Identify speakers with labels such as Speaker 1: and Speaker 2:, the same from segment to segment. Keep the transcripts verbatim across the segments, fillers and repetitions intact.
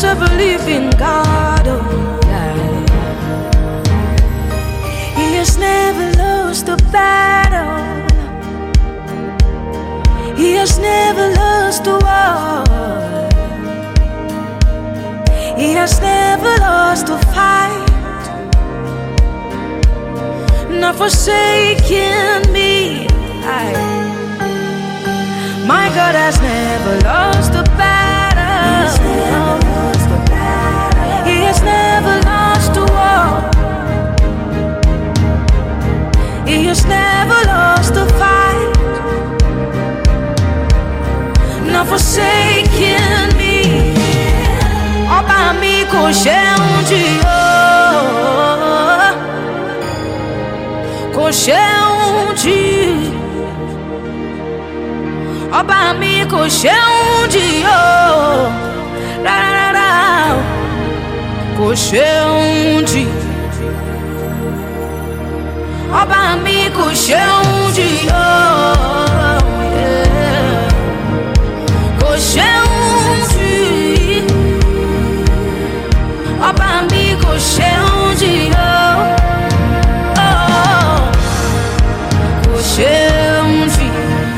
Speaker 1: just a belief in God. Oh, yeah. He has never lost a battle. He has never lost a war. He has never lost a fight. Not forsaken me. I, my God has never lost a battle. He has never lost a war. He has never lost a fight. Not forsaken me. Ọba mi kò ṣeun jìyà, kò ṣeun jìyà. Ọba mi kò ṣeun jìyà, rárá kò ṣeun jìyà. Ọba mi kò ṣeun jìyà, kò ṣeun jìyà. Ọba mi kò ṣeun jìyà, kò ṣeun jìyà.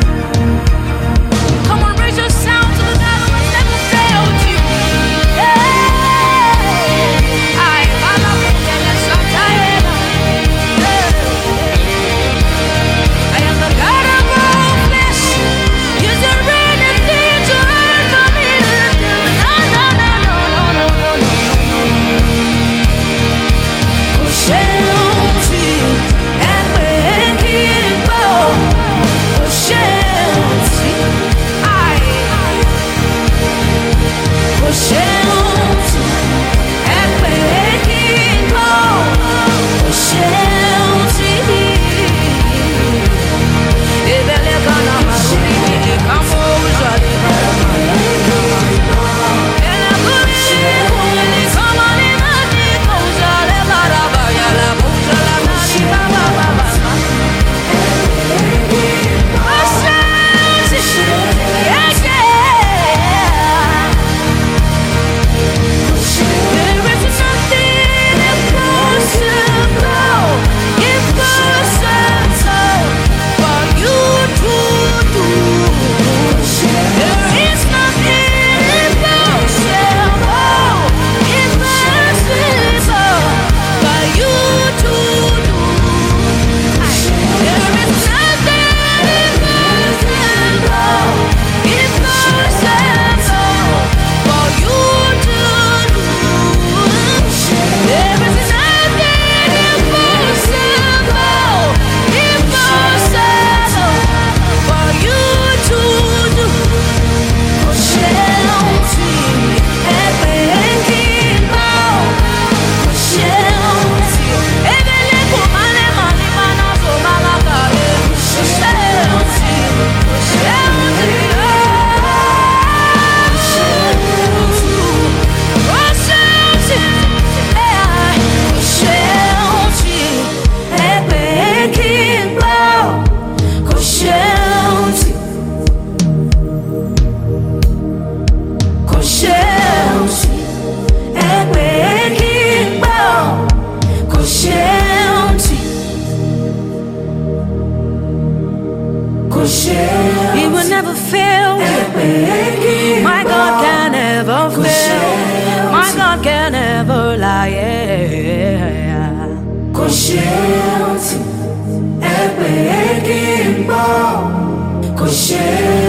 Speaker 1: Come on, raise your sound to the God who has never failed you. Yeah. I, I love it. Yes, I'm tired. I am the God of all flesh. Is there anything too hard for me to do? No, no, no, no, no, no, no, no. Kò ṣeun jìyà, ẹgbẹ́ kí n gbọ́. Kò ṣeun jìyà, ai. Kò ṣeun jìyà, ẹgbẹ́ kí n gbọ́. Kò ṣeun jìyà. Ebele kana marumi ni kamo ujali kana. Ela kuri ni kama ni nani kaujale baraba ya la bujala nani baba baba. Kò ṣeun jìyà, yeah, yeah. There is nothing impossible, impossible for you to do. There is nothing impossible, impossible for you to do. There is nothing impossible, impossible for you to do. There is nothing impossible, impossible for you to do. Kò ṣeun jìyà, ẹgbẹ́ kí n gbọ́. Kò ṣeun jìyà, ebele kò má lè má ní má náà tó má lákàyè. Kò ṣeun jìyà, kò ṣeun jìyà. Kò ṣeun jìyà, kò ṣeun jìyà. Kò ṣeun jìyà, ẹgbẹ́ kí n gbọ́. Kò ṣeun jìyà. Kò ṣeun jìyà, ẹgbẹ́ kí n gbọ́. Kò ṣeun jìyà. Kò ṣeun. He will never fail you. My God can never fail. My God can never lie. Yeah. Kò ṣeun jìyà, ẹgbẹ́ kí n gbọ́. Kò ṣeun.